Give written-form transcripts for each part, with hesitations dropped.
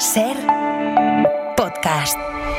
Ser podcast.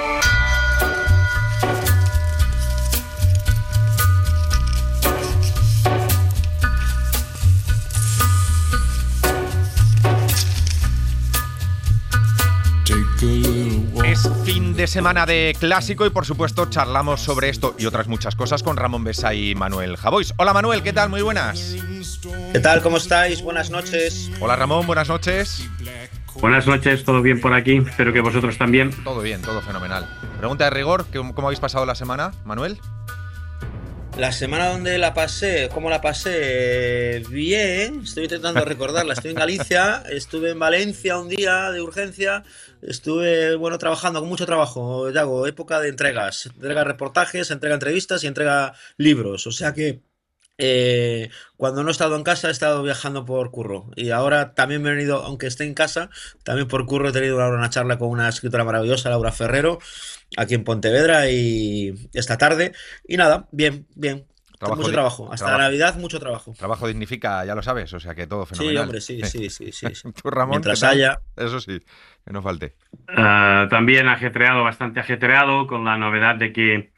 Es fin de semana de clásico y por supuesto charlamos sobre esto y otras muchas cosas con Ramón Besa y Manuel Javois. Hola Manuel, ¿qué tal? Muy buenas. ¿Qué tal? ¿Cómo estáis? Buenas noches. Hola Ramón, buenas noches. Buenas noches, todo bien por aquí, espero que vosotros también. Todo bien, todo fenomenal. Pregunta de rigor, ¿cómo habéis pasado la semana, Manuel? La semana donde la pasé, ¿cómo la pasé? Bien, estoy intentando recordarla. Estoy en Galicia, estuve en Valencia un día de urgencia, estuve, trabajando con mucho trabajo. Ya hago época de entregas, entrega reportajes, entrega entrevistas y entrega libros. O sea que cuando no he estado en casa he estado viajando por curro. Y ahora también me he venido, aunque esté en casa, también por curro he tenido una charla con una escritora maravillosa, Laura Ferrero, aquí en Pontevedra y esta tarde. Y nada, bien. Mucho trabajo. Hasta la Navidad, mucho trabajo. Trabajo dignifica, ya lo sabes, o sea que todo fenomenal. Sí, hombre, sí. Tú, Ramón, mientras haya. Eso sí, que no falte. También bastante ajetreado, con la novedad de que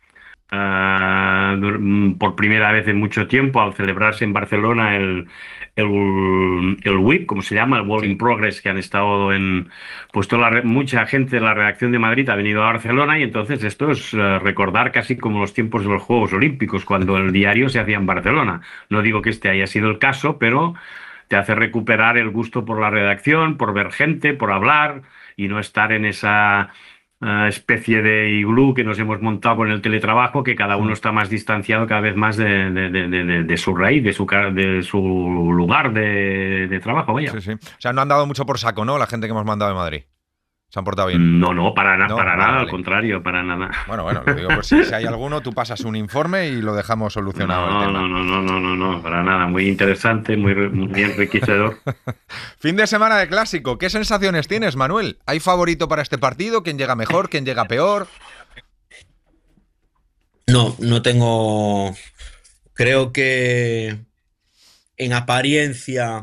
por primera vez en mucho tiempo, al celebrarse en Barcelona el WIP, como se llama, el Work in Progress, que han estado mucha gente de la redacción de Madrid ha venido a Barcelona, y entonces esto es recordar casi como los tiempos de los Juegos Olímpicos, cuando el diario se hacía en Barcelona. No digo que este haya sido el caso, pero te hace recuperar el gusto por la redacción, por ver gente, por hablar y no estar en esa especie de iglú que nos hemos montado con el teletrabajo, que cada uno está más distanciado cada vez más de su raíz, de su lugar de trabajo, vaya. Sí. O sea, no han dado mucho por saco, ¿no? La gente que hemos mandado de Madrid. ¿Se han portado bien? No, para nada, vale. Al contrario, para nada. Bueno, lo digo por si hay alguno, tú pasas un informe y lo dejamos solucionado el tema. No, para nada. Muy interesante, muy enriquecedor. Fin de semana de clásico. ¿Qué sensaciones tienes, Manuel? ¿Hay favorito para este partido? ¿Quién llega mejor? ¿Quién llega peor? No tengo. Creo que en apariencia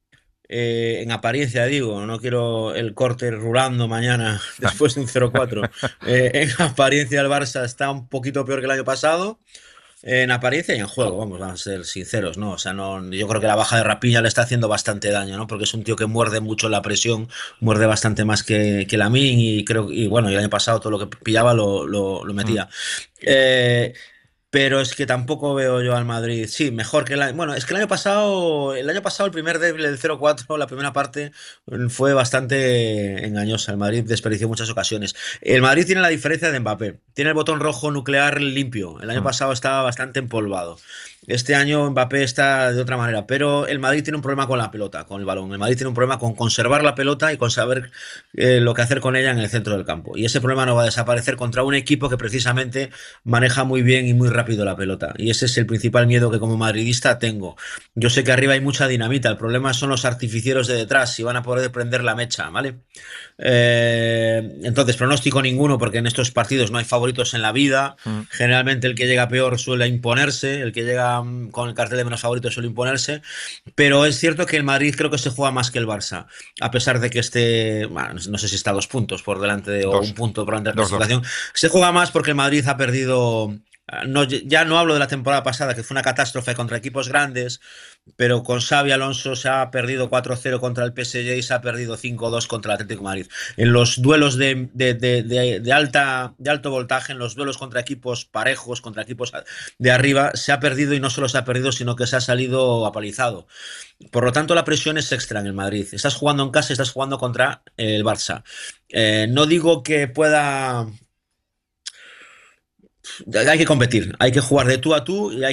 digo, no quiero el corte rulando mañana después de un 0-4. En apariencia el Barça está un poquito peor que el año pasado. En apariencia y en juego, vamos a ser sinceros, ¿no? O sea, yo creo que la baja de Rapiña le está haciendo bastante daño, ¿no? Porque es un tío que muerde mucho la presión, muerde bastante más que Lamine, y el año pasado todo lo que pillaba lo metía. Pero es que tampoco veo yo al Madrid. Sí, mejor que el año. Bueno, es que el año pasado el primer débil, el 0-4, la primera parte fue bastante engañosa. El Madrid desperdició muchas ocasiones. El Madrid tiene la diferencia de Mbappé. Tiene el botón rojo nuclear limpio. El año pasado estaba bastante empolvado. Este año Mbappé está de otra manera, pero el Madrid tiene un problema con la pelota, con el balón. El Madrid tiene un problema con conservar la pelota y con saber lo que hacer con ella en el centro del campo. Y ese problema no va a desaparecer contra un equipo que precisamente maneja muy bien y muy rápido la pelota. Y ese es el principal miedo que como madridista tengo. Yo sé que arriba hay mucha dinamita, el problema son los artificieros de detrás, si van a poder prender la mecha, ¿vale? Entonces, pronóstico ninguno, porque en estos partidos no hay favoritos en la vida. Generalmente el que llega peor suele imponerse, el que llega con el cartel de menos favoritos suele imponerse, pero es cierto que el Madrid creo que se juega más que el Barça, a pesar de que esté, no sé si está a 2 puntos por delante o un punto por delante de la clasificación. Se juega más porque el Madrid ha perdido. Ya no hablo de la temporada pasada, que fue una catástrofe contra equipos grandes, pero con Xabi Alonso se ha perdido 4-0 contra el PSG y se ha perdido 5-2 contra el Atlético de Madrid. En los duelos de alto voltaje, en los duelos contra equipos parejos, contra equipos de arriba, se ha perdido, y no solo se ha perdido, sino que se ha salido apalizado. Por lo tanto, la presión es extra en el Madrid. Estás jugando en casa y estás jugando contra el Barça. No digo que pueda. Hay que competir, hay que jugar de tú a tú y hay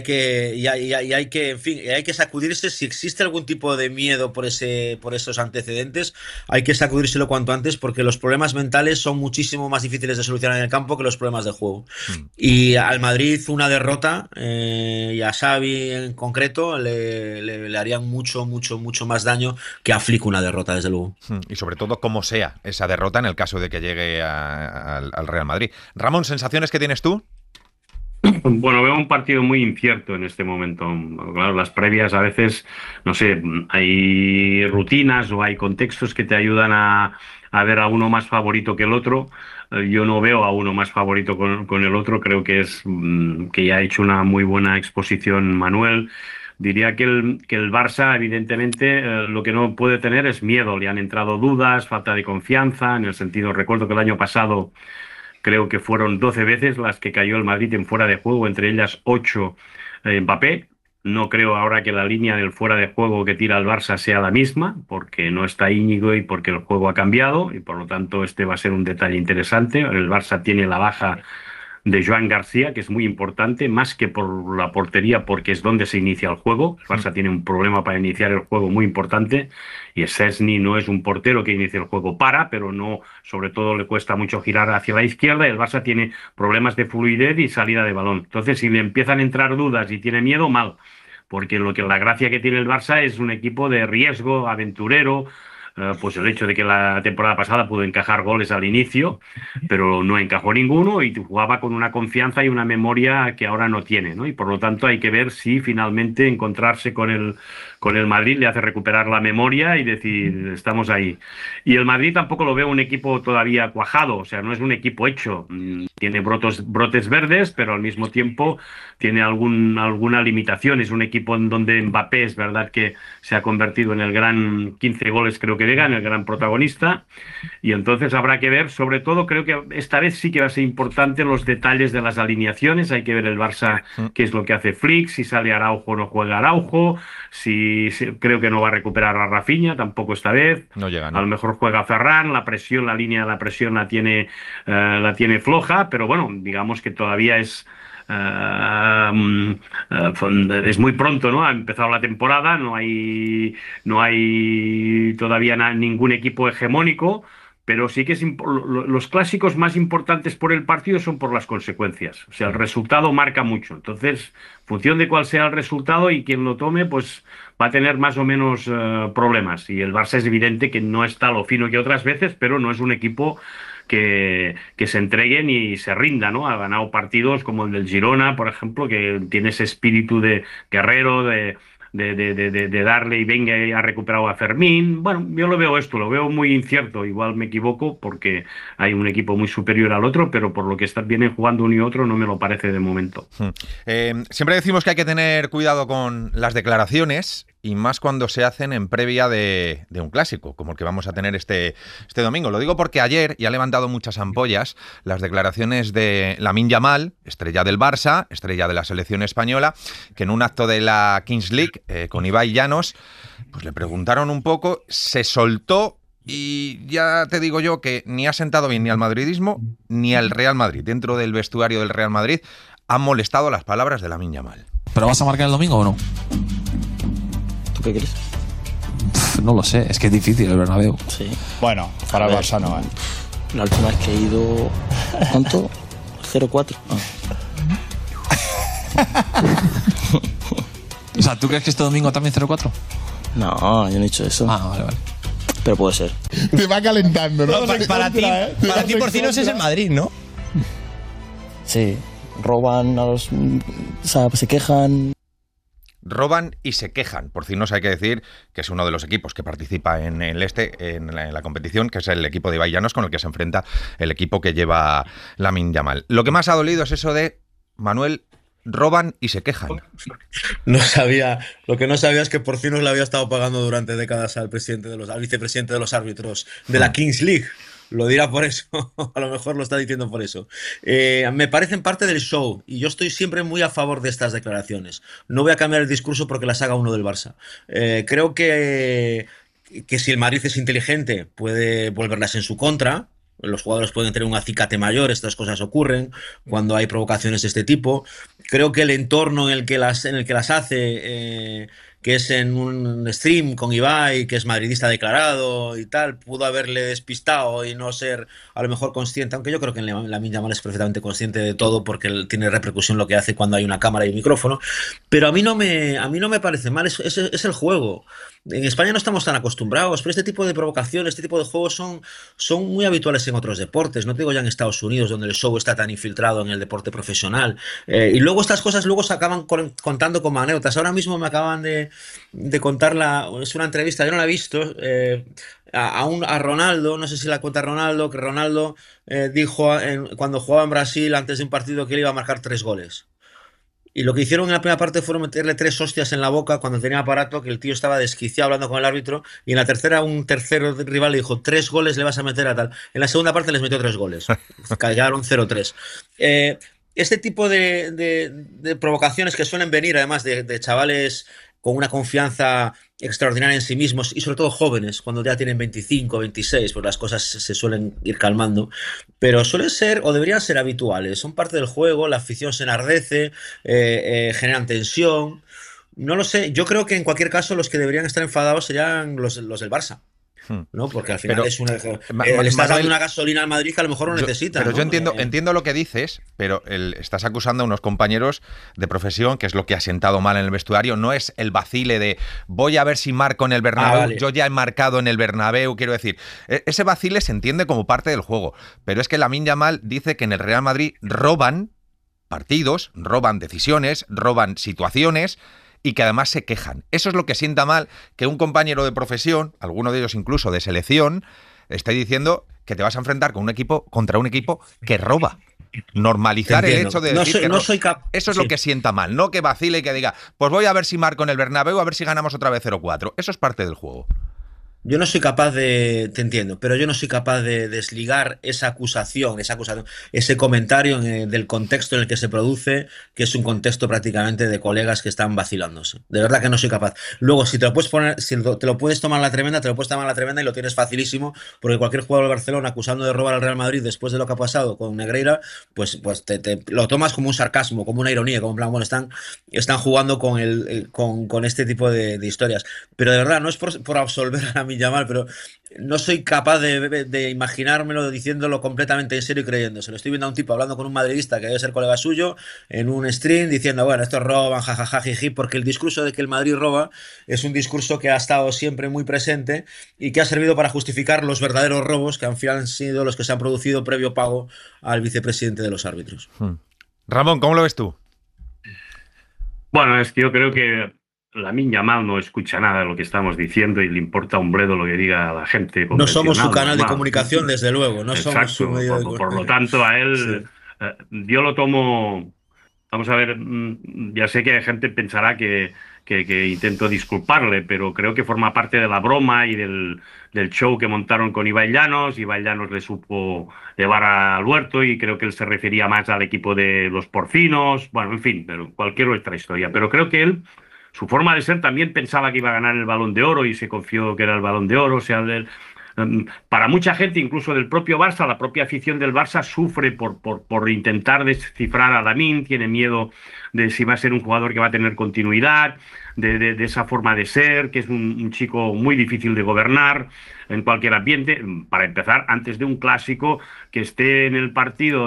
que sacudirse. Si existe algún tipo de miedo por esos antecedentes, hay que sacudírselo cuanto antes, porque los problemas mentales son muchísimo más difíciles de solucionar en el campo que los problemas de juego. Y al Madrid una derrota, y a Xavi en concreto le harían mucho más daño que a Flick una derrota, desde luego. Y sobre todo como sea esa derrota en el caso de que llegue al Real Madrid. Ramón, ¿sensaciones que tienes tú? Bueno, veo un partido muy incierto en este momento. Claro, las previas a veces, no sé, hay rutinas o hay contextos que te ayudan a ver a uno más favorito que el otro. Yo no veo a uno más favorito con el otro. Creo que que ya ha hecho una muy buena exposición Manuel. Diría que el Barça, evidentemente, lo que no puede tener es miedo. Le han entrado dudas, falta de confianza. En el sentido, recuerdo que el año pasado creo que fueron 12 veces las que cayó el Madrid en fuera de juego, entre ellas 8 Mbappé. No creo ahora que la línea del fuera de juego que tira el Barça sea la misma, porque no está Íñigo y porque el juego ha cambiado, y por lo tanto este va a ser un detalle interesante. El Barça tiene la baja de Joan García, que es muy importante, más que por la portería, porque es donde se inicia el juego. El Barça tiene un problema para iniciar el juego muy importante, y Szczęsny no es un portero que inicie el juego pero no, sobre todo le cuesta mucho girar hacia la izquierda, y el Barça tiene problemas de fluidez y salida de balón. Entonces, si le empiezan a entrar dudas y tiene miedo, mal, porque la gracia que tiene el Barça es un equipo de riesgo, aventurero. Pues el hecho de que la temporada pasada pudo encajar goles al inicio, pero no encajó ninguno y jugaba con una confianza y una memoria que ahora no tiene, ¿no? Y por lo tanto hay que ver si finalmente encontrarse con el Madrid le hace recuperar la memoria y decir, estamos ahí. Y el Madrid tampoco lo veo un equipo todavía cuajado, o sea, no es un equipo hecho. Tiene brotes verdes, pero al mismo tiempo tiene alguna limitación. Es un equipo en donde Mbappé es verdad que se ha convertido en el gran 15 goles, creo que llega, en el gran protagonista. Y entonces habrá que ver, sobre todo creo que esta vez sí que va a ser importante los detalles de las alineaciones. Hay que ver el Barça qué es lo que hace Flick, si sale Araujo o no juega Araujo, creo que no va a recuperar a Rafinha tampoco esta vez. No llega, ¿no? A lo mejor juega Ferran, la línea de la presión la tiene floja, pero bueno, digamos que todavía es muy pronto, ¿no? Ha empezado la temporada, no hay todavía ningún equipo hegemónico, pero sí que los clásicos más importantes por el partido son por las consecuencias. O sea, el resultado marca mucho. Entonces, en función de cuál sea el resultado y quien lo tome, pues va a tener más o menos problemas. Y el Barça es evidente que no está a lo fino que otras veces, pero no es un equipo que se entreguen y se rinda, ¿no? Ha ganado partidos como el del Girona, por ejemplo, que tiene ese espíritu de guerrero, de darle y venga, y ha recuperado a Fermín. Bueno, yo lo veo muy incierto. Igual me equivoco porque hay un equipo muy superior al otro, pero por lo que vienen jugando uno y otro no me lo parece de momento. Siempre decimos que hay que tener cuidado con las declaraciones, y más cuando se hacen en previa de un clásico, como el que vamos a tener este domingo. Lo digo porque ayer, y ha levantado muchas ampollas, las declaraciones de Lamine Yamal, estrella del Barça, estrella de la selección española, que en un acto de la Kings League con Ibai Llanos, pues le preguntaron un poco, se soltó, y ya te digo yo que ni ha sentado bien ni al madridismo ni al Real Madrid. Dentro del vestuario del Real Madrid han molestado las palabras de Lamine Yamal. ¿Pero vas a marcar el domingo o no? ¿Qué crees? No lo sé, es que es difícil el Bernabéu. Sí. Bueno, para el Barça no, ¿eh? La última vez que he ido... ¿Cuánto? 0-4. O sea, ¿tú crees que este domingo también 0-4? No, yo no he dicho eso. Vale. Pero puede ser. Te va calentando, ¿no? Para ti Porcinos es el Madrid, ¿no? Sí. Roban a los... O sea, se quejan... Roban y se quejan. Porcinos, hay que decir que es uno de los equipos que participa en la competición, que es el equipo de Ibai Llanos, con el que se enfrenta el equipo que lleva Lamine Yamal. Lo que más ha dolido es eso de, Manuel, roban y se quejan. No sabía, lo que no sabía es que Porcinos le había estado pagando durante décadas al vicepresidente de los árbitros de la Kings League. Lo dirá por eso, a lo mejor lo está diciendo por eso. Me parecen parte del show y yo estoy siempre muy a favor de estas declaraciones. No voy a cambiar el discurso porque las haga uno del Barça. Creo que si el Madrid es inteligente puede volverlas en su contra. Los jugadores pueden tener un acicate mayor, estas cosas ocurren cuando hay provocaciones de este tipo. Creo que el entorno en el que las hace que es en un stream con Ibai, que es madridista declarado y tal, pudo haberle despistado y no ser a lo mejor consciente, aunque yo creo que Lamine Yamal es perfectamente consciente de todo porque él tiene repercusión lo que hace cuando hay una cámara y un micrófono, pero a mí no me parece mal, es el juego. En España no estamos tan acostumbrados, pero este tipo de provocaciones, este tipo de juegos son muy habituales en otros deportes. No te digo ya en Estados Unidos, donde el show está tan infiltrado en el deporte profesional. Y luego estas cosas luego se acaban contando como anécdotas. Ahora mismo me acaban de contar es una entrevista, yo no la he visto, a Ronaldo, no sé si la cuenta Ronaldo, que Ronaldo dijo cuando jugaba en Brasil antes de un partido que él iba a marcar 3 goles. Y lo que hicieron en la primera parte fueron meterle 3 hostias en la boca cuando tenía aparato, que el tío estaba desquiciado hablando con el árbitro, y en la tercera un tercero rival le dijo 3 goles le vas a meter a tal. En la segunda parte les metió 3 goles. Callaron 0-3. Este tipo de provocaciones que suelen venir además de chavales con una confianza extraordinaria en sí mismos y sobre todo jóvenes, cuando ya tienen 25, 26, pues las cosas se suelen ir calmando, pero suelen ser o deberían ser habituales, son parte del juego, la afición se enardece, generan tensión, no lo sé, yo creo que en cualquier caso los que deberían estar enfadados serían los del Barça. ¿No? Porque al final Pero, es le estás dando una gasolina al Madrid que a lo mejor lo necesita. Pero ¿no? yo entiendo lo que dices, pero estás acusando a unos compañeros de profesión, que es lo que ha sentado mal en el vestuario. No es el vacile de voy a ver si marco en el Bernabéu, vale. Yo ya he marcado en el Bernabéu, quiero decir. Ese vacile se entiende como parte del juego, pero es que Lamine Yamal dice que en el Real Madrid roban partidos, roban decisiones, roban situaciones, y que además se quejan. Eso es lo que sienta mal, que un compañero de profesión, alguno de ellos incluso de selección, esté diciendo que te vas a enfrentar contra un equipo que roba. Normalizar el hecho de decir que eso es lo que sienta mal, no que vacile y que diga, pues voy a ver si marco en el Bernabéu, a ver si ganamos otra vez 0-4. Eso es parte del juego. Yo no soy capaz te entiendo, pero yo no soy capaz de desligar esa acusación, ese comentario del contexto en el que se produce, que es un contexto prácticamente de colegas que están vacilándose. De verdad que no soy capaz. Luego, si te lo puedes poner, si te lo puedes tomar a la tremenda, te lo puedes tomar a la tremenda y lo tienes facilísimo, porque cualquier jugador de Barcelona acusando de robar al Real Madrid después de lo que ha pasado con Negreira, pues te lo tomas como un sarcasmo, como una ironía, como en plan, bueno, están jugando con este tipo de historias. Pero de verdad, no es por absolver a la Yamal, pero no soy capaz de imaginármelo diciéndolo completamente en serio y creyéndoselo. Estoy viendo a un tipo hablando con un madridista que debe ser colega suyo en un stream diciendo, bueno, estos roban, jajaja, jiji, porque el discurso de que el Madrid roba es un discurso que ha estado siempre muy presente y que ha servido para justificar los verdaderos robos que han sido los que se han producido previo pago al vicepresidente de los árbitros. Ramón, ¿cómo lo ves tú? Bueno, es que yo creo que Lamine Yamal no escucha nada de lo que estamos diciendo y le importa un bledo lo que diga la gente. No somos su canal de comunicación, desde luego. No somos su medio de por lo tanto, a él, yo lo tomo. Vamos a ver, ya sé que hay gente que pensará que intento disculparle, pero creo que forma parte de la broma y del show que montaron con Ibai Llanos. Ibai Llanos le supo llevar al huerto y creo que él se refería más al equipo de los porcinos. Bueno, en fin, pero cualquier otra historia. Pero creo que él, su forma de ser, también pensaba que iba a ganar el Balón de Oro y se confió que era el Balón de Oro. O sea, para mucha gente, incluso del propio Barça, la propia afición del Barça sufre por intentar descifrar a Lamine, tiene miedo de si va a ser un jugador que va a tener continuidad, de esa forma de ser, que es un chico muy difícil de gobernar en cualquier ambiente. Para empezar, antes de un clásico, que esté en el partido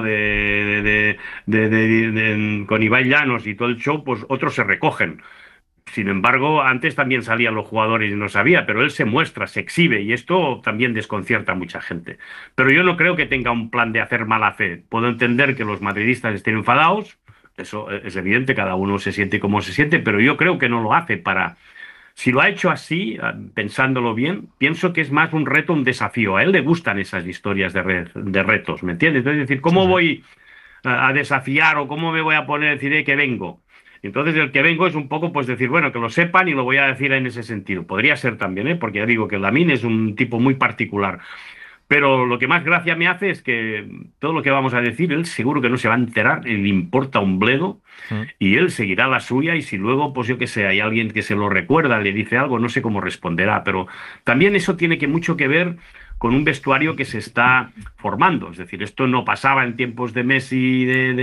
con Ibai Llanos y todo el show, pues otros se recogen. Sin embargo, antes también salían los jugadores y no sabía, pero él se muestra, se exhibe y esto también desconcierta a mucha gente. Pero yo no creo que tenga un plan de hacer mala fe. Puedo entender que los madridistas estén enfadados, eso es evidente, cada uno se siente como se siente, pero yo creo que no lo hace para... Si lo ha hecho así, pensándolo bien, pienso que es más un reto, un desafío. A él le gustan esas historias de retos, ¿me entiendes? Es decir, ¿cómo voy a desafiar o cómo me voy a poner a decir que vengo? Entonces el que vengo es un poco pues decir, bueno, que lo sepan y lo voy a decir en ese sentido. Podría ser también, porque ya digo que Lamine es un tipo muy particular. Pero lo que más gracia me hace es que todo lo que vamos a decir, él seguro que no se va a enterar, le importa un bledo y él seguirá la suya y si luego, pues yo qué sé, hay alguien que se lo recuerda, le dice algo, no sé cómo responderá. Pero también eso tiene mucho que ver con un vestuario que se está formando. Es decir, esto no pasaba en tiempos de Messi,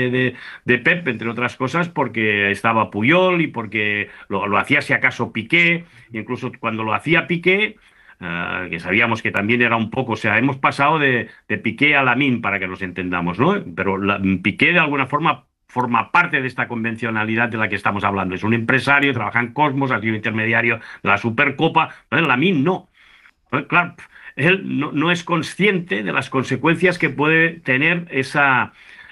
de Pep, entre otras cosas, porque estaba Puyol y porque lo hacía si acaso Piqué, incluso cuando lo hacía Piqué, que sabíamos que también era un poco, o sea, hemos pasado de Piqué a Lamine, para que nos entendamos, ¿no? Pero Piqué de alguna forma forma parte de esta convencionalidad de la que estamos hablando. Es un empresario, trabaja en Cosmos, ha sido intermediario de la Supercopa. Lamine no. Claro, él no es consciente de las consecuencias que puede tener esa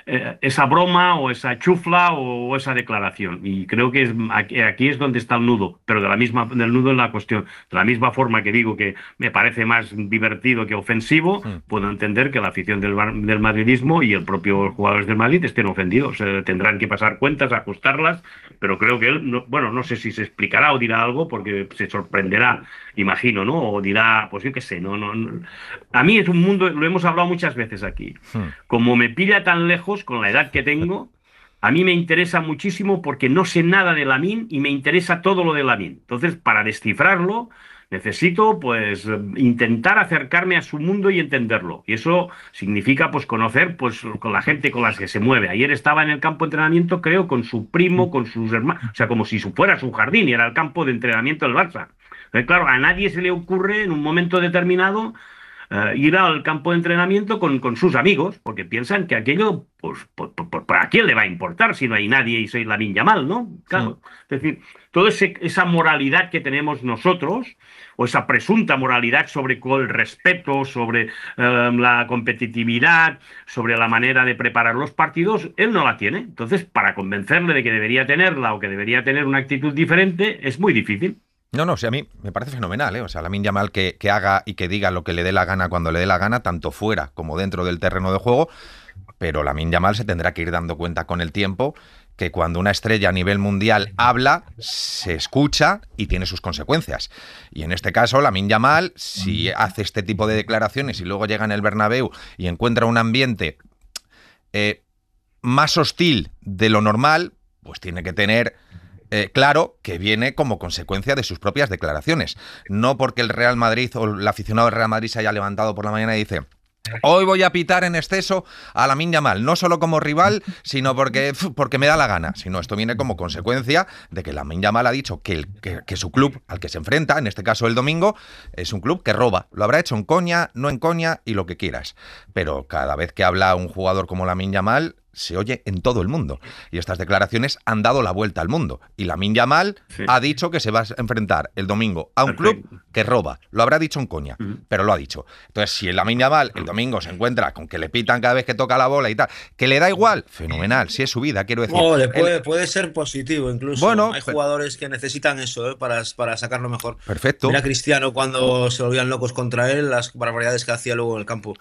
broma o esa chufla o esa declaración. Y creo que aquí es donde está el nudo, pero del nudo en la cuestión. De la misma forma que digo que me parece más divertido que ofensivo, puedo entender que la afición del madridismo y el propio jugadores del Madrid estén ofendidos. Tendrán que pasar cuentas, ajustarlas, pero creo que él, no sé si se explicará o dirá algo, porque se sorprenderá, imagino, ¿no? O dirá, pues yo qué sé, no. A mí es un mundo, lo hemos hablado muchas veces aquí. Como me pilla tan lejos, con la edad que tengo, a mí me interesa muchísimo porque no sé nada de Lamine y me interesa todo lo de Lamine. Entonces, para descifrarlo, necesito, pues, intentar acercarme a su mundo y entenderlo. Y eso significa, pues, conocer, pues, con la gente con la que se mueve. Ayer estaba en el campo de entrenamiento, creo, con su primo, con sus hermanos, o sea, como si fuera su jardín y era el campo de entrenamiento del Barça. Entonces, claro, a nadie se le ocurre en un momento determinado ir al campo de entrenamiento con sus amigos, porque piensan que aquello, pues, ¿a quién le va a importar si no hay nadie y soy Lamine Yamal, ¿no? Claro. Es decir, toda esa moralidad que tenemos nosotros, o esa presunta moralidad sobre el respeto, sobre la competitividad, sobre la manera de preparar los partidos, él no la tiene. Entonces, para convencerle de que debería tenerla o que debería tener una actitud diferente, es muy difícil. No, o sea, a mí me parece fenomenal, ¿eh? O sea, Lamine Yamal que haga y que diga lo que le dé la gana cuando le dé la gana, tanto fuera como dentro del terreno de juego, pero Lamine Yamal se tendrá que ir dando cuenta con el tiempo que cuando una estrella a nivel mundial habla, se escucha y tiene sus consecuencias. Y en este caso, Lamine Yamal, si hace este tipo de declaraciones y luego llega en el Bernabéu y encuentra un ambiente más hostil de lo normal, pues tiene que tener claro que viene como consecuencia de sus propias declaraciones. No porque el Real Madrid o el aficionado del Real Madrid se haya levantado por la mañana y dice: hoy voy a pitar en exceso a Lamine Yamal, no solo como rival, sino porque me da la gana. Sino esto viene como consecuencia de que Lamine Yamal ha dicho que su club al que se enfrenta, en este caso el domingo, es un club que roba. Lo habrá hecho en coña, no en coña y lo que quieras. Pero cada vez que habla un jugador como Lamine Yamal, se oye en todo el mundo. Y estas declaraciones han dado la vuelta al mundo. Y Lamine Yamal ha dicho que se va a enfrentar el domingo a un club que roba. Lo habrá dicho en coña, pero lo ha dicho. Entonces, si el Lamine Yamal el domingo se encuentra con que le pitan cada vez que toca la bola y tal, que le da igual, fenomenal, si es su vida, quiero decir. No, puede ser positivo incluso. Bueno, hay jugadores que necesitan eso, para sacarlo mejor. Perfecto. Mira Cristiano cuando se volvían locos contra él, las barbaridades que hacía luego en el campo.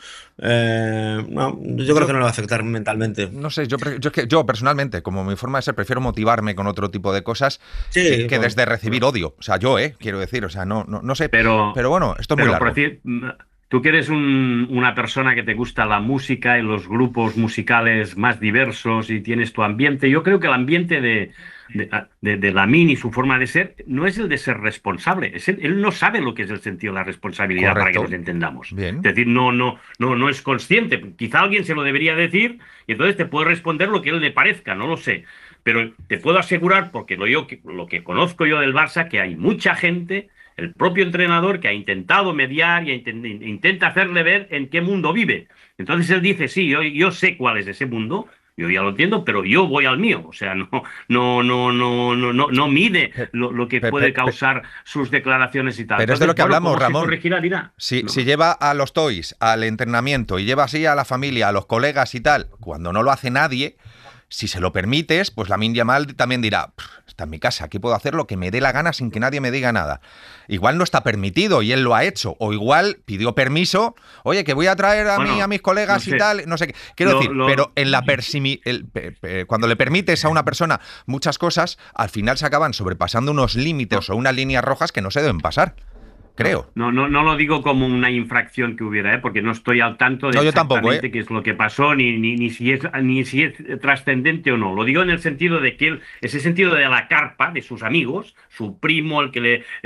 Yo creo que no le va a afectar mentalmente. No sé, yo personalmente, como mi forma de ser, prefiero motivarme con otro tipo de cosas que desde recibir odio. O sea, quiero decir, o sea, no sé. Pero bueno, esto es muy largo. Por decir, tú que eres una persona que te gusta la música y los grupos musicales más diversos y tienes tu ambiente, yo creo que el ambiente de Lamine y su forma de ser no es el de ser responsable. Él no sabe lo que es el sentido de la responsabilidad. Correcto. Para que nos entendamos. Bien. Es decir, no es consciente. Quizá alguien se lo debería decir y entonces te puede responder lo que él le parezca, no lo sé. Pero te puedo asegurar, porque lo que conozco yo del Barça, que hay mucha gente, el propio entrenador, que ha intentado mediar y intenta hacerle ver en qué mundo vive. Entonces él dice, sí, yo sé cuál es ese mundo. Yo ya lo entiendo, pero yo voy al mío. O sea, no mide lo que puede causar sus declaraciones y tal. Pero es de lo que hablamos, Ramón. Si lleva a los toys al entrenamiento y lleva así a la familia, a los colegas y tal, cuando no lo hace nadie, si se lo permites, pues Lamine Yamal también dirá: está en mi casa, aquí puedo hacer lo que me dé la gana sin que nadie me diga nada. Igual no está permitido y él lo ha hecho, o igual pidió permiso, oye, que voy a traer a mis colegas y tal, no sé qué. Quiero decir, pero en la cuando le permites a una persona muchas cosas, al final se acaban sobrepasando unos límites o unas líneas rojas que no se deben pasar. creo. No lo digo como una infracción que hubiera, porque no estoy al tanto de No, yo tampoco, exactamente qué es lo que pasó, ni si es trascendente o no. Lo digo en el sentido de que ese sentido de la carpa, de sus amigos, su primo, el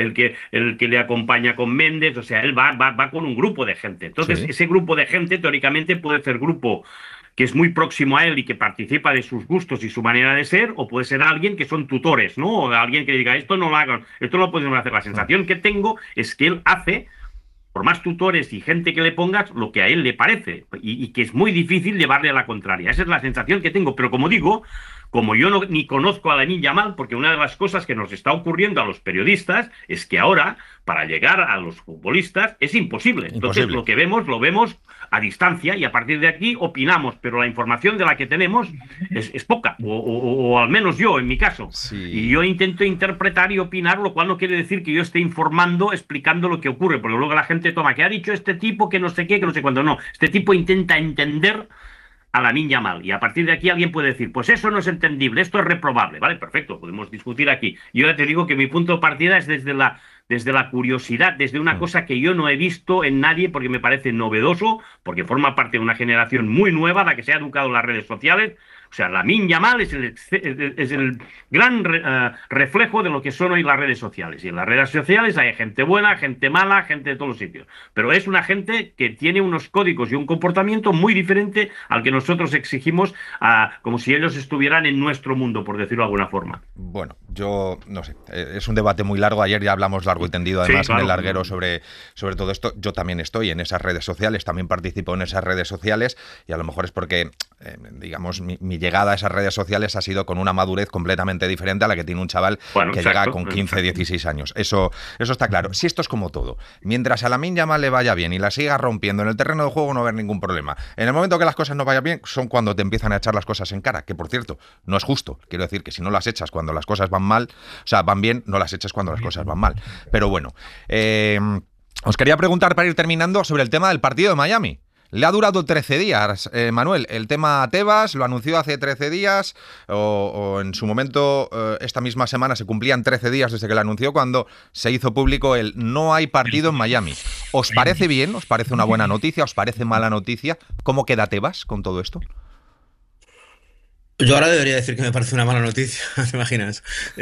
que le acompaña con Méndez, o sea, él va con un grupo de gente. Entonces, Sí. ese grupo de gente, teóricamente, puede ser grupo que es muy próximo a él y que participa de sus gustos y su manera de ser, o puede ser alguien que son tutores, ¿no? O alguien que diga, esto no lo hagan, esto no lo podemos hacer. La sensación que tengo es que él hace, por más tutores y gente que le pongas, lo que a él le parece, y que es muy difícil llevarle a la contraria. Esa es la sensación que tengo, pero como digo, como yo ni conozco a Lamine Yamal, porque una de las cosas que nos está ocurriendo a los periodistas es que ahora, para llegar a los futbolistas, es imposible. Entonces, lo que vemos, lo vemos a distancia y a partir de aquí opinamos, pero la información de la que tenemos es poca, o al menos yo, en mi caso. Sí. Y yo intento interpretar y opinar, lo cual no quiere decir que yo esté informando, explicando lo que ocurre, porque luego la gente toma, que ha dicho este tipo, que no sé qué, que no sé cuándo. No, este tipo intenta entender a Lamine Yamal, y a partir de aquí alguien puede decir, pues eso no es entendible, esto es reprobable, ¿vale? Perfecto, podemos discutir aquí. Yo ya te digo que mi punto de partida es desde la curiosidad, desde una cosa que yo no he visto en nadie, porque me parece novedoso, porque forma parte de una generación muy nueva, la que se ha educado en las redes sociales. O sea, Lamine Yamal es el gran reflejo de lo que son hoy las redes sociales. Y en las redes sociales hay gente buena, gente mala, gente de todos los sitios. Pero es una gente que tiene unos códigos y un comportamiento muy diferente al que nosotros exigimos, como si ellos estuvieran en nuestro mundo, por decirlo de alguna forma. Bueno, yo no sé, es un debate muy largo. Ayer ya hablamos largo y tendido, además, Sí, claro, en el larguero sobre todo esto. Yo también estoy en esas redes sociales, también participo en esas redes sociales, y a lo mejor es porque, digamos, mi llegada a esas redes sociales ha sido con una madurez completamente diferente a la que tiene un chaval que llega con 15, 16 años. Eso está claro. Si esto es como todo, mientras a Lamine Yamal le vaya bien y la siga rompiendo en el terreno de juego, no va a haber ningún problema. En el momento que las cosas no vayan bien, son cuando te empiezan a echar las cosas en cara, que por cierto, no es justo. Quiero decir que si no las echas cuando las cosas van mal, o sea, van bien, no las eches cuando las cosas van mal. Pero bueno, os quería preguntar, para ir terminando, sobre el tema del partido de Miami. Le ha durado 13 días, Manuel. El tema Tebas lo anunció hace 13 días, o en su momento, esta misma semana, se cumplían 13 días desde que lo anunció, cuando se hizo público el no hay partido en Miami. ¿Os parece bien? ¿Os parece una buena noticia? ¿Os parece mala noticia? ¿Cómo queda Tebas con todo esto? Yo ahora debería decir que me parece una mala noticia, ¿te imaginas?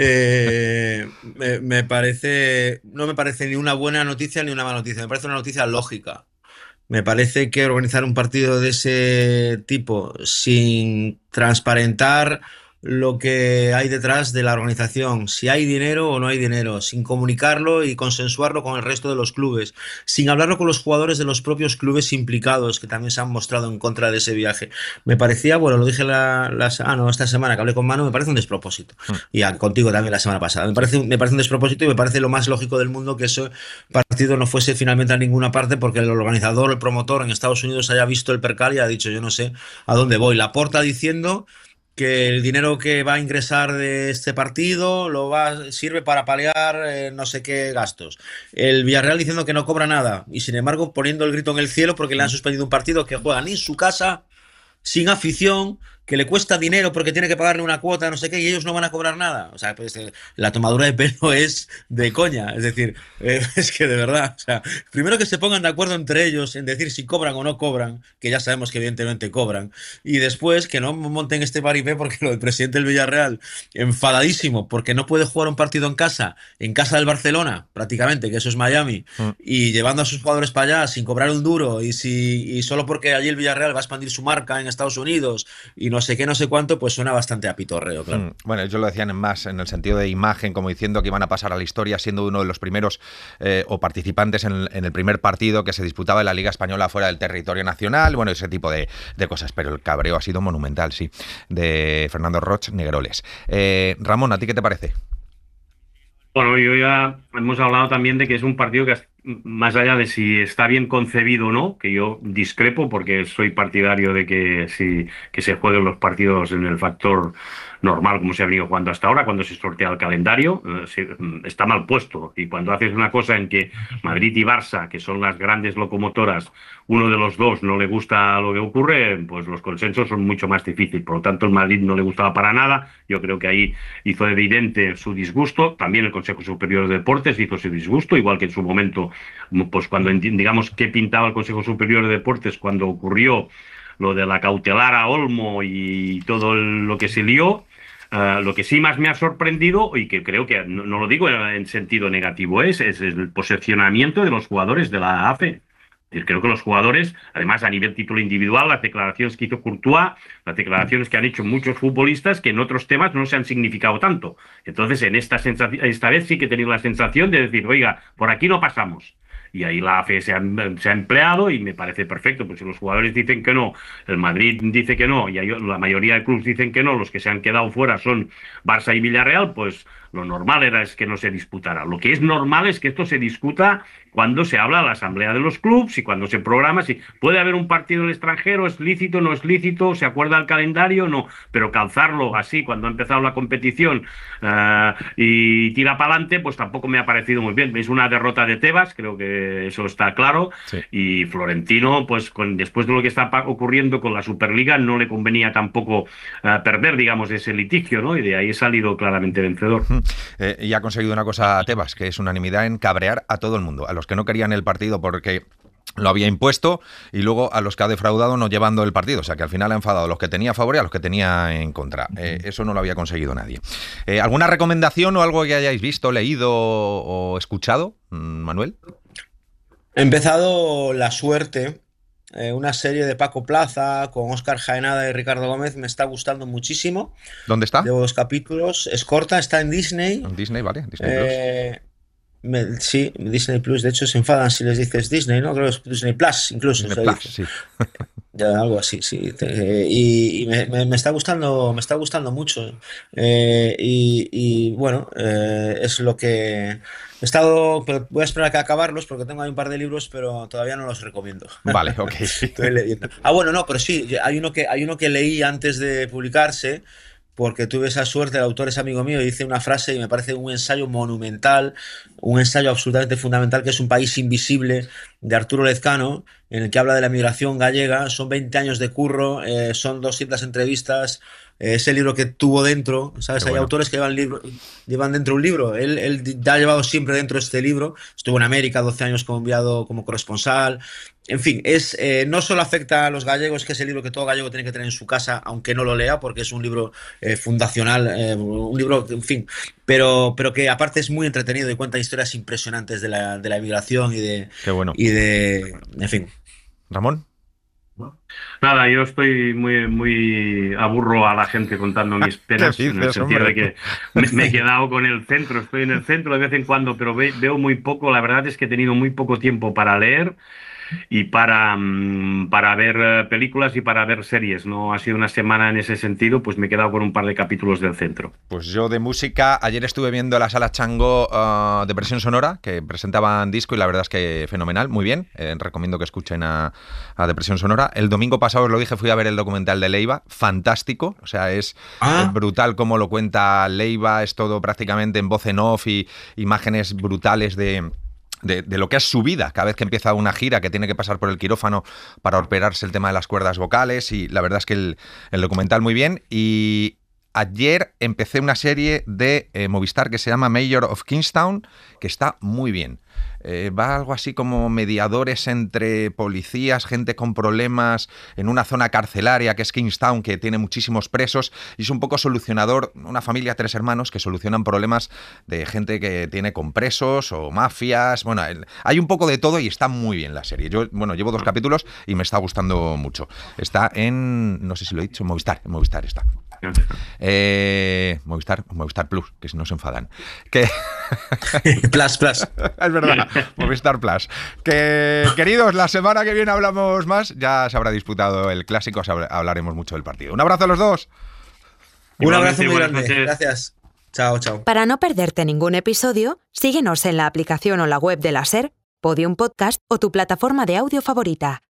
Me parece, no me parece ni una buena noticia ni una mala noticia, me parece una noticia lógica. Me parece que organizar un partido de ese tipo sin transparentar lo que hay detrás de la organización, si hay dinero o no hay dinero, sin comunicarlo y consensuarlo con el resto de los clubes, sin hablarlo con los jugadores de los propios clubes implicados, que también se han mostrado en contra de ese viaje. Me parecía, bueno, lo dije esta semana que hablé con Manu, me parece un despropósito. Y contigo también la semana pasada. Me parece un despropósito, y me parece lo más lógico del mundo que ese partido no fuese finalmente a ninguna parte, porque el organizador, el promotor en Estados Unidos haya visto el percal y ha dicho, yo no sé a dónde voy. Laporta diciendo que el dinero que va a ingresar de este partido sirve para paliar no sé qué gastos. El Villarreal diciendo que no cobra nada, y sin embargo poniendo el grito en el cielo porque le han suspendido un partido que juegan en su casa, sin afición, que le cuesta dinero porque tiene que pagarle una cuota, no sé qué, y ellos no van a cobrar nada. O sea, pues la tomadura de pelo es de coña. Es decir, es que de verdad, o sea, primero que se pongan de acuerdo entre ellos en decir si cobran o no cobran, que ya sabemos que evidentemente cobran, y después que no monten este paripé, porque el presidente del Villarreal, enfadadísimo porque no puede jugar un partido en casa del Barcelona, prácticamente, que eso es Miami, y llevando a sus jugadores para allá sin cobrar un duro, y solo porque allí el Villarreal va a expandir su marca en Estados Unidos y no sé qué, no sé cuánto, pues suena bastante a pitorreo, claro. Bueno, ellos lo decían más en el sentido de imagen, como diciendo que iban a pasar a la historia siendo uno de los primeros o participantes en el primer partido que se disputaba en la Liga Española fuera del territorio nacional, bueno, ese tipo de cosas, pero el cabreo ha sido monumental, sí, de Fernando Roch Negroles. Ramón, ¿a ti qué te parece? Bueno, yo ya hemos hablado también de que es un partido que, más allá de si está bien concebido o no, que yo discrepo porque soy partidario de que se jueguen los partidos en el factor normal como se ha venido jugando hasta ahora, cuando se sortea el calendario, está mal puesto. Y cuando haces una cosa en que Madrid y Barça, que son las grandes locomotoras, uno de los dos no le gusta lo que ocurre, pues los consensos son mucho más difíciles. Por lo tanto, el Madrid no le gustaba para nada. Yo creo que ahí hizo evidente su disgusto. También el Consejo Superior de Deportes hizo su disgusto, igual que en su momento, pues cuando digamos qué pintaba el Consejo Superior de Deportes cuando ocurrió lo de la cautelar a Olmo y todo lo que se lió. Lo que sí más me ha sorprendido, y que creo que no lo digo en sentido negativo, es el posicionamiento de los jugadores de la AFE. Creo que los jugadores, además a nivel título individual, las declaraciones que hizo Courtois, las declaraciones que han hecho muchos futbolistas, que en otros temas no se han significado tanto. Entonces, en esta vez sí que he tenido la sensación de decir, oiga, por aquí no pasamos. Y ahí la AFE se ha empleado y me parece perfecto, pues si los jugadores dicen que no, el Madrid dice que no, y la mayoría de clubes dicen que no, los que se han quedado fuera son Barça y Villarreal, pues lo normal es que no se disputara. Lo que es normal es que esto se discuta cuando se habla a la asamblea de los clubes y cuando se programa, si puede haber un partido en el extranjero, es lícito, no es lícito, se acuerda el calendario, no, pero calzarlo así cuando ha empezado la competición y tira para adelante, pues tampoco me ha parecido muy bien. Es una derrota de Tebas, creo que eso está claro, sí. Y Florentino, pues después de lo que está ocurriendo con la Superliga, no le convenía tampoco perder, digamos, ese litigio, ¿no? Y de ahí he salido claramente vencedor. Y ha conseguido una cosa Tebas, que es unanimidad en cabrear a todo el mundo, a los que no querían el partido porque lo había impuesto y luego a los que ha defraudado no llevando el partido. O sea que al final ha enfadado a los que tenía a favor y a los que tenía en contra. Eso no lo había conseguido nadie. ¿Alguna recomendación o algo que hayáis visto, leído o escuchado, Manuel? He empezado La Suerte, una serie de Paco Plaza con Óscar Jaenada y Ricardo Gómez. Me está gustando muchísimo. ¿Dónde está? Llevo 2 capítulos. Es corta, está en Disney. En Disney, vale. Disney Plus. Sí, Disney Plus. De hecho, se enfadan si les dices Disney, ¿no? Creo que es Disney Plus, incluso. Disney Plus, sí. Ya, algo así, sí. Y me está gustando mucho. Y bueno, es lo que he estado. Pero voy a esperar a que acabarlos porque tengo ahí un par de libros, pero todavía no los recomiendo. Vale, ok. Estoy leyendo. Bueno, no, pero sí, hay uno que leí antes de publicarse, porque tuve esa suerte, el autor es amigo mío, y dice una frase y me parece un ensayo monumental, un ensayo absolutamente fundamental, que es Un país invisible, de Arturo Lezcano, en el que habla de la migración gallega. Son 20 años de curro, son 200 entrevistas, ese libro que tuvo dentro, ¿sabes? Hay autores que llevan dentro un libro. Él ya ha llevado siempre dentro este libro. Estuvo en América 12 años como enviado, como corresponsal. En fin, no solo afecta a los gallegos, que es el libro que todo gallego tiene que tener en su casa, aunque no lo lea, porque es un libro fundacional, un libro, en fin, pero que aparte es muy entretenido y cuenta historias impresionantes de la emigración y de... Qué bueno. En fin. ¿Ramón? Nada, yo estoy muy aburro a la gente contando mis penas, en el sentido de que me he quedado con el centro, estoy en el centro de vez en cuando, pero veo muy poco. La verdad es que he tenido muy poco tiempo para leer y para ver películas y para ver series. No ha sido una semana en ese sentido, pues me he quedado con un par de capítulos del centro. Pues yo de música, ayer estuve viendo la Sala Chango de Versión Sonora, que presentaban disco y la verdad es que fenomenal, muy bien. Recomiendo que escuchen a Depresión Sonora. El domingo pasado, os lo dije, fui a ver el documental de Leiva, fantástico, o sea, es brutal cómo lo cuenta Leiva, es todo prácticamente en voz en off y imágenes brutales de lo que es su vida, cada vez que empieza una gira, que tiene que pasar por el quirófano para operarse el tema de las cuerdas vocales, y la verdad es que el documental muy bien. Y ayer empecé una serie de Movistar que se llama Mayor of Kingstown, que está muy bien. Va algo así como mediadores entre policías, gente con problemas en una zona carcelaria que es Kingstown, que tiene muchísimos presos, y es un poco solucionador, una familia, 3 hermanos que solucionan problemas de gente que tiene con presos o mafias. Bueno, hay un poco de todo y está muy bien la serie. Yo, llevo 2 capítulos y me está gustando mucho. Está en, no sé si lo he dicho, Movistar está. Movistar Plus, que si no se enfadan. Plus. Es verdad, Movistar Plus. Que, queridos, la semana que viene hablamos más. Ya se habrá disputado el clásico, hablaremos mucho del partido. Un abrazo a los dos. Un abrazo muy grande. Gracias. Chao. Para no perderte ningún episodio, síguenos en la aplicación o la web de la SER, Podium Podcast o tu plataforma de audio favorita.